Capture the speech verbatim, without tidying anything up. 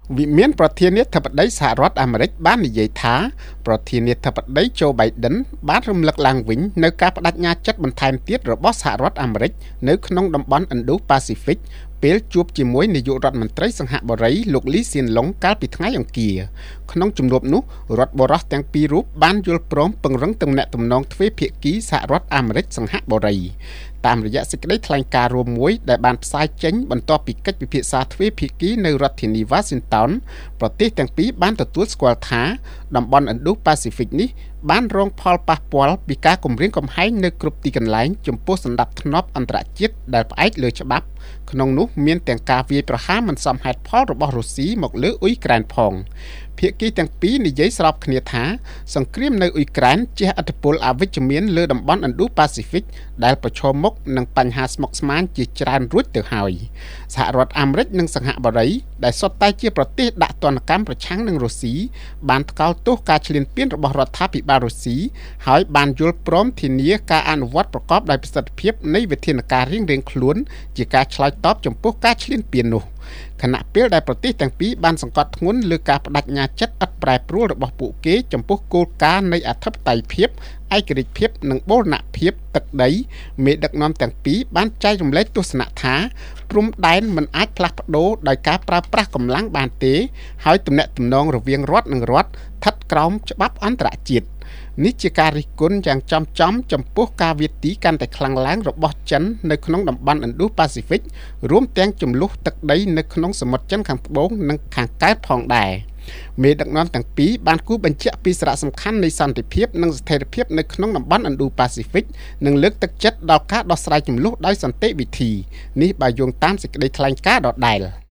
វិមានប្រធានាធិបតីសហរដ្ឋអាមេរិកបាននិយាយថាប្រធានាធិបតី Joe Biden បានរំលឹកឡើងវិញនៅការបដិញ្ញាចិត្តបន្ថែមទៀតរបស់សហរដ្ឋអាមេរិកនៅក្នុងតំបន់ Indo-Pacific ពេលជួបជាមួយនាយករដ្ឋមន្ត្រីសង្ហបុរីលោក Lee Hsien Loong កាលពីថ្ងៃអង្គារក្នុងជំនួបនោះរដ្ឋបរោះទាំងពីររូបបានយល់ព្រមពង្រឹងទំនាក់ទំនងទ្វេភាគីសហរដ្ឋអាមេរិកសង្ហបុរីតាមរយៈសេចក្តីថ្លែងការណ៍រួមមួយដែលបានផ្សាយចេញបន្ទាប់ពីកិច្ចពិភាក្សាទ្វេភាគីនៅរដ្ឋធានី Washington ប្រទេសទាំងពីរបានទទួលស្គាល់ថាតំបន់ Indo-Pacific នេះបានរងផលប៉ះពាល់ពីការគំរាមកំហែងនៅគ្រប់ទីកន្លែងចំពោះសណ្ដាប់ធ្នាប់អន្តរជាតិដែលផ្អែកលើច្បាប់ក្នុងនោះមានទាំងការវាយប្រហារមិនសមហេតុផលរបស់រុស្ស៊ីមកលើអ៊ុយក្រែនផងភាគីទាំងពីរនិយាយស្របគ្នាថាសង្គ្រាមនៅអ៊ុយក្រែនជះឥទ្ធិពលអវិជ្ជមានលើតំបន់ Indo-Pacific ដែលប្រឈមមុខនឹងបញ្ហាស្មុគស្មាញជាច្រើនរួចទៅហើយសហរដ្ឋអាមេរិកនិងសង្ហបុរីដែលសុទ្ធតែជាប្រទេសដាក់ទណ្ឌកម្មប្រឆាំងនឹងរុស្ស៊ីបានថ្កោលទោសការឈ្លានពានរបស់រដ្ឋាភិបាលរុស្ស៊ីហើយបានយល់ព្រមធានាការអនុវត្តប្រកបដោយប្រសិទ្ធភាពនៃវិធានការរៀងៗខ្លួនជាការឆ្លើយតបចំពោះការឈ្លានពាននោះខណៈពេលដែលប្រទេសទាំងពីរបានសង្កត់ធ្ងន់លើការបដិញ្ញាចិត្តឥតប្រែប្រួលរបស់ពួកគេចំពោះគោលការណ៍នៃអធិបតេយ្យភាពឯករាជ្យភាពនិងបូរណភាពទឹកដីមេដឹកនាំទាំងពីរបានចែករំលែកទស្សនៈថាព្រំដែនមិនអាចផ្លាស់ប្ដូរដោយការប្រើប្រាស់កម្លាំងបានទេហើយទំនាក់ទំនងរវាងរដ្ឋនិងរដ្ឋស្ថិតក្រោមច្បាប់អន្តរជាតិនេះជាការរិះគន់យ៉ាងចំចំចំពោះការវាទីកាន់តែខ្លាំងឡើងរបស់ចិននៅក្នុងតំបន់ Indo-Pacific រួមទាំងចំនួនទឹកដីនៅក្នុងសមុទ្រចិនខាងត្បូងនិងខាងកើតផងដែរមេដឹកនាំទាំងពីរបានគូបញ្ជាក់ពីសារៈសំខាន់នៃសន្តិភាពនិងស្ថិរភាពនៅក្នុងតំបន់ Indo-Pacific និងលើកទឹកចិត្តដល់ការដោះស្រាយជម្លោះដោយសន្តិវិធីនេះបើយោងតាមសេចក្តីថ្លែងការណ៍ដដែល